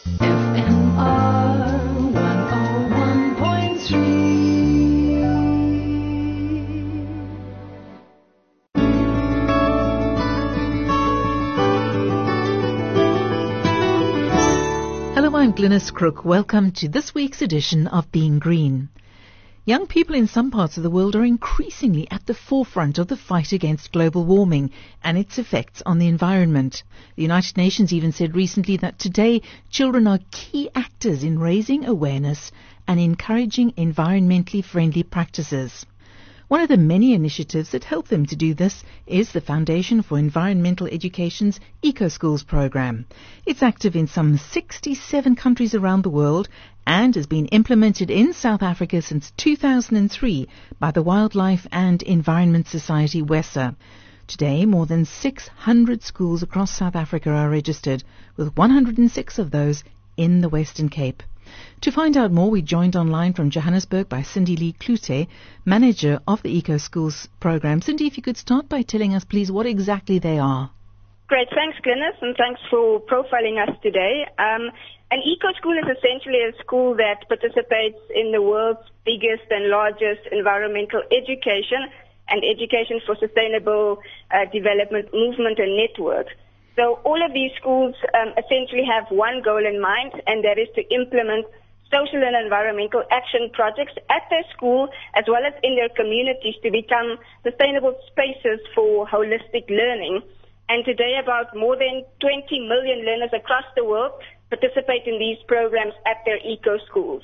FMR 101.3. Hello, I'm Glynis Crook. Welcome to this week's edition of Being Green. Young people in some parts of the world are increasingly at the forefront of the fight against global warming and its effects on the environment. The United Nations even said recently that today children are key actors in raising awareness and encouraging environmentally friendly practices. One of the many initiatives that help them to do this is the Foundation for Environmental Education's EcoSchools program. It's active in some 67 countries around the world and has been implemented in South Africa since 2003 by the Wildlife and Environment Society, WESA. Today, more than 600 schools across South Africa are registered, with 106 of those in the Western Cape. To find out more, we joined online from Johannesburg by Cindy Lee Klute, manager of the EcoSchools program. Cindy, if you could start by telling us, please, what exactly they are. Great. Thanks, Glynis, and thanks for profiling us today. An eco-school is essentially a school that participates in the world's biggest and largest environmental education and education for sustainable development movement and network. So all of these schools essentially have one goal in mind, and that is to implement social and environmental action projects at their school as well as in their communities to become sustainable spaces for holistic learning. And today, about more than 20 million learners across the world participate in these programs at their eco-schools.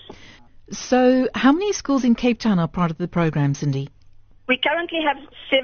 So how many schools in Cape Town are part of the program, Cindy? We currently have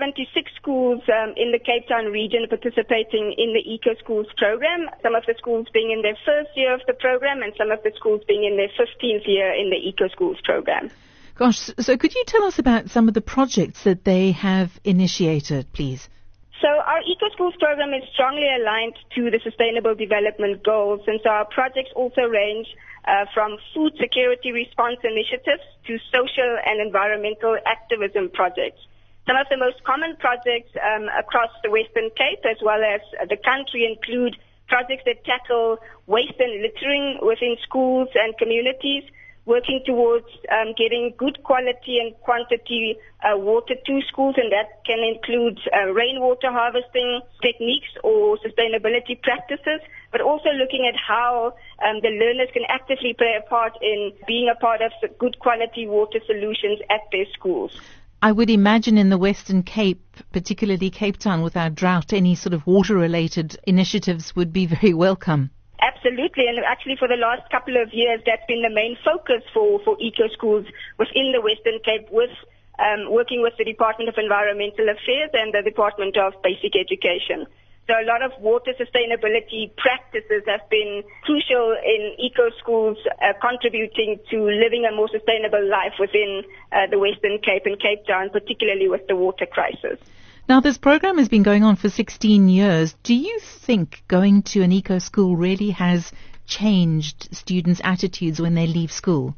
76 schools in the Cape Town region participating in the EcoSchools program, some of the schools being in their first year of the program and some of the schools being in their 15th year in the EcoSchools program. Gosh, so could you tell us about some of the projects that they have initiated, please? So our EcoSchools program is strongly aligned to the Sustainable Development Goals, and so our projects also range from food security response initiatives to social and environmental activism projects. Some of the most common projects across the Western Cape as well as the country include projects that tackle waste and littering within schools and communities, working towards getting good quality and quantity water to schools, and that can include rainwater harvesting techniques or sustainability practices, but also looking at how the learners can actively play a part in being a part of the good quality water solutions at their schools. I would imagine in the Western Cape, particularly Cape Town, with our drought, any sort of water-related initiatives would be very welcome. Absolutely, and actually for the last couple of years, that's been the main focus for eco-schools within the Western Cape, with working with the Department of Environmental Affairs and the Department of Basic Education. So a lot of water sustainability practices have been crucial in eco-schools, contributing to living a more sustainable life within the Western Cape and Cape Town, particularly with the water crisis. Now, this program has been going on for 16 years. Do you think going to an eco-school really has changed students' attitudes when they leave school?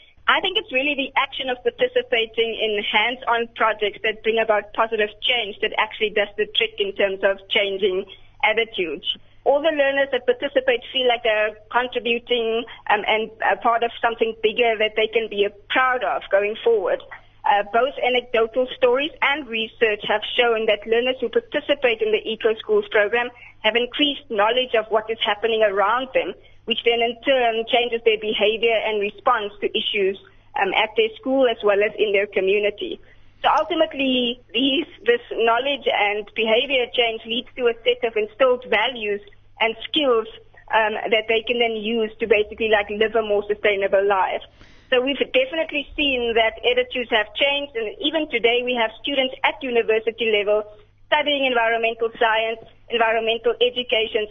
I think it's really the action of participating in hands-on projects that bring about positive change that actually does the trick in terms of changing attitudes. All the learners that participate feel like they're contributing and a part of something bigger that they can be proud of going forward. Both anecdotal stories and research have shown that learners who participate in the EcoSchools program have increased knowledge of what is happening around them, which then in turn changes their behavior and response to issues at their school as well as in their community. So ultimately, this knowledge and behavior change leads to a set of instilled values and skills that they can then use to basically live a more sustainable life. So we've definitely seen that attitudes have changed, and even today we have students at university level studying environmental science, environmental education,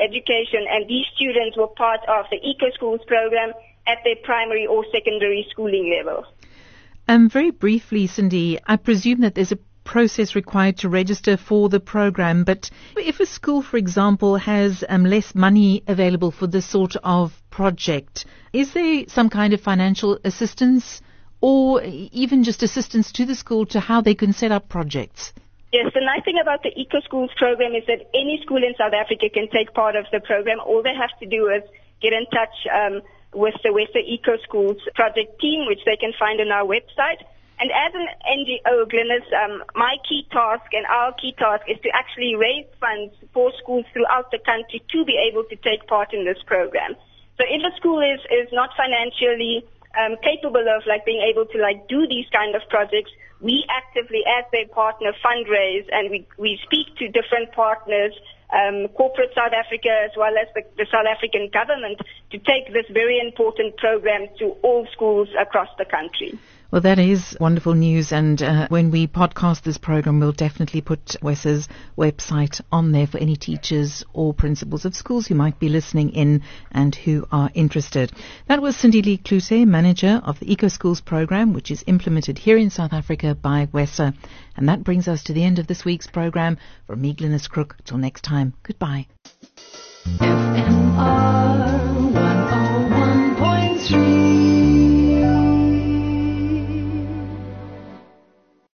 and these students were part of the EcoSchools program at their primary or secondary schooling level. Very briefly, Cindy, I presume that there's a process required to register for the program, but if a school, for example, has less money available for this sort of project, is there some kind of financial assistance or even just assistance to the school to how they can set up projects? Yes, the nice thing about the EcoSchools program is that any school in South Africa can take part of the program. All they have to do is get in touch with the Wessa Eco Schools project team, which they can find on our website. And as an NGO, Glynis, my key task and our key task is to actually raise funds for schools throughout the country to be able to take part in this program. So if a school is not financially capable of being able to do these kind of projects, we actively, as their partner, fundraise, and we speak to different partners, corporate South Africa as well as the South African government, to take this very important program to all schools across the country. Well, that is wonderful news, and when we podcast this program, we'll definitely put Wessa's website on there for any teachers or principals of schools who might be listening in and who are interested. That was Cindy Lee Klute, manager of the Eco Schools program, which is implemented here in South Africa by Wessa. And that brings us to the end of this week's program. From me, Glynis Crook, till next time, goodbye. FMR